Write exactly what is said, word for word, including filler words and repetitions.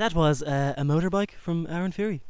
That was uh, a motorbike from Aaron Fury.